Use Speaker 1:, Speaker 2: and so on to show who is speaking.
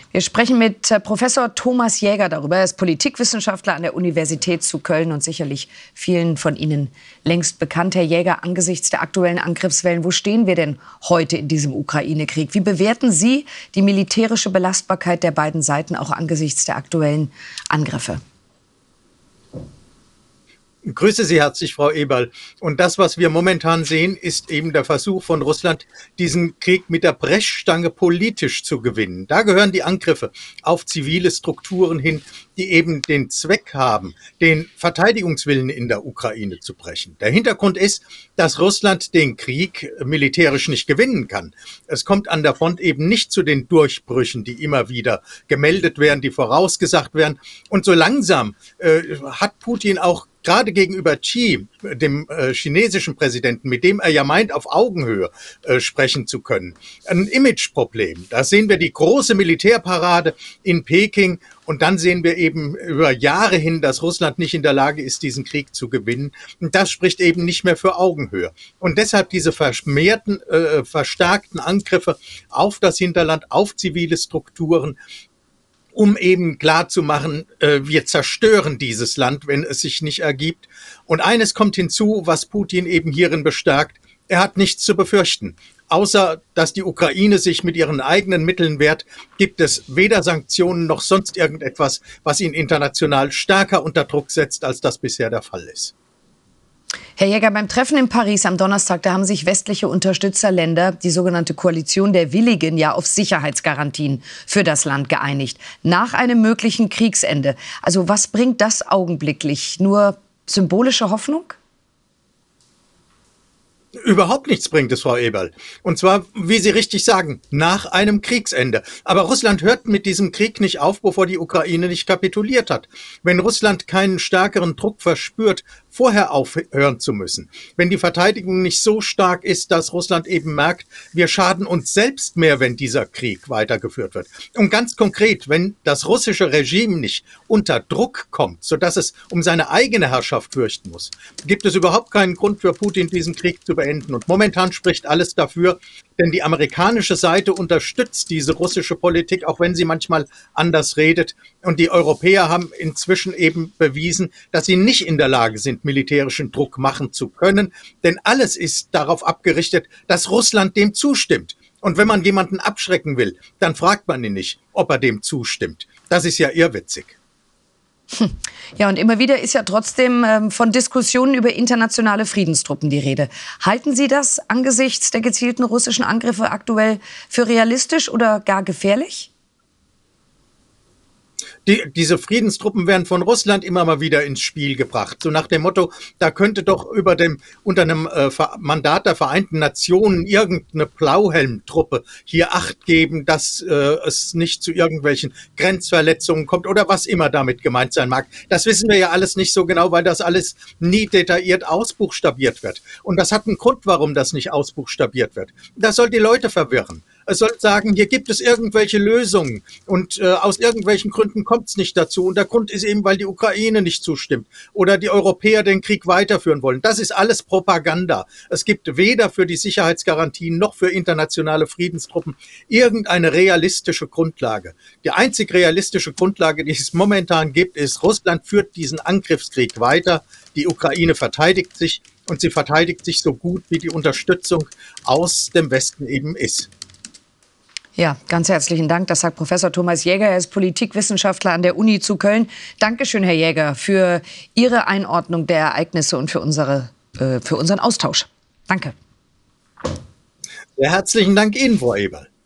Speaker 1: Wir sprechen mit Professor Thomas Jäger darüber. Er ist Politikwissenschaftler an der Universität zu Köln und sicherlich vielen von Ihnen längst bekannt. Herr Jäger, angesichts der aktuellen Angriffswellen, wo stehen wir denn heute in diesem Ukraine-Krieg? Wie bewerten Sie die militärische Belastbarkeit der beiden Seiten auch angesichts der aktuellen Angriffe?
Speaker 2: Ich grüße Sie herzlich, Frau Eberl. Und das, was wir momentan sehen, ist eben der Versuch von Russland, diesen Krieg mit der Brechstange politisch zu gewinnen. Da gehören die Angriffe auf zivile Strukturen hin, die eben den Zweck haben, den Verteidigungswillen in der Ukraine zu brechen. Der Hintergrund ist, dass Russland den Krieg militärisch nicht gewinnen kann. Es kommt an der Front eben nicht zu den Durchbrüchen, die immer wieder gemeldet werden, die vorausgesagt werden. Und so langsam hat Putin auch gerade gegenüber Xi, dem chinesischen Präsidenten, mit dem er ja meint, auf Augenhöhe sprechen zu können, ein Imageproblem. Da sehen wir die große Militärparade in Peking und dann sehen wir eben über Jahre hin, dass Russland nicht in der Lage ist, diesen Krieg zu gewinnen. Und das spricht eben nicht mehr für Augenhöhe. Und deshalb diese verstärkten Angriffe auf das Hinterland, auf zivile Strukturen, um eben klarzumachen, wir zerstören dieses Land, wenn es sich nicht ergibt. Und eines kommt hinzu, was Putin eben hierin bestärkt: Er hat nichts zu befürchten. Außer, dass die Ukraine sich mit ihren eigenen Mitteln wehrt, gibt es weder Sanktionen noch sonst irgendetwas, was ihn international stärker unter Druck setzt, als das bisher der Fall ist.
Speaker 1: Herr Jäger, beim Treffen in Paris am Donnerstag, da haben sich westliche Unterstützerländer, die sogenannte Koalition der Willigen, ja auf Sicherheitsgarantien für das Land geeinigt. Nach einem möglichen Kriegsende. Also was bringt das augenblicklich? Nur symbolische Hoffnung?
Speaker 2: Überhaupt nichts bringt es, Frau Eberl. Und zwar, wie Sie richtig sagen, nach einem Kriegsende. Aber Russland hört mit diesem Krieg nicht auf, bevor die Ukraine nicht kapituliert hat. Wenn Russland keinen stärkeren Druck verspürt, vorher aufhören zu müssen, wenn die Verteidigung nicht so stark ist, dass Russland eben merkt, wir schaden uns selbst mehr, wenn dieser Krieg weitergeführt wird. Und ganz konkret, wenn das russische Regime nicht unter Druck kommt, sodass es um seine eigene Herrschaft fürchten muss, gibt es überhaupt keinen Grund für Putin, diesen Krieg zu beenden. Und momentan spricht alles dafür, denn die amerikanische Seite unterstützt diese russische Politik, auch wenn sie manchmal anders redet. Und die Europäer haben inzwischen eben bewiesen, dass sie nicht in der Lage sind, militärischen Druck machen zu können. Denn alles ist darauf abgerichtet, dass Russland dem zustimmt. Und wenn man jemanden abschrecken will, dann fragt man ihn nicht, ob er dem zustimmt. Das ist ja irrwitzig.
Speaker 1: Ja, und immer wieder ist ja trotzdem von Diskussionen über internationale Friedenstruppen die Rede. Halten Sie das angesichts der gezielten russischen Angriffe aktuell für realistisch oder gar gefährlich?
Speaker 2: Diese Friedenstruppen werden von Russland immer mal wieder ins Spiel gebracht. So nach dem Motto, da könnte doch unter einem Mandat der Vereinten Nationen irgendeine Blauhelmtruppe hier Acht geben, dass es nicht zu irgendwelchen Grenzverletzungen kommt oder was immer damit gemeint sein mag. Das wissen wir ja alles nicht so genau, weil das alles nie detailliert ausbuchstabiert wird. Und das hat einen Grund, warum das nicht ausbuchstabiert wird. Das soll die Leute verwirren. Es soll sagen, hier gibt es irgendwelche Lösungen und aus irgendwelchen Gründen kommt es nicht dazu. Und der Grund ist eben, weil die Ukraine nicht zustimmt oder die Europäer den Krieg weiterführen wollen. Das ist alles Propaganda. Es gibt weder für die Sicherheitsgarantien noch für internationale Friedenstruppen irgendeine realistische Grundlage. Die einzig realistische Grundlage, die es momentan gibt, ist, Russland führt diesen Angriffskrieg weiter. Die Ukraine verteidigt sich und sie verteidigt sich so gut, wie die Unterstützung aus dem Westen eben ist.
Speaker 1: Ja, ganz herzlichen Dank. Das sagt Professor Thomas Jäger. Er ist Politikwissenschaftler an der Uni zu Köln. Dankeschön, Herr Jäger, für Ihre Einordnung der Ereignisse und für unseren Austausch. Danke.
Speaker 2: Sehr herzlichen Dank Ihnen, Frau Eberl.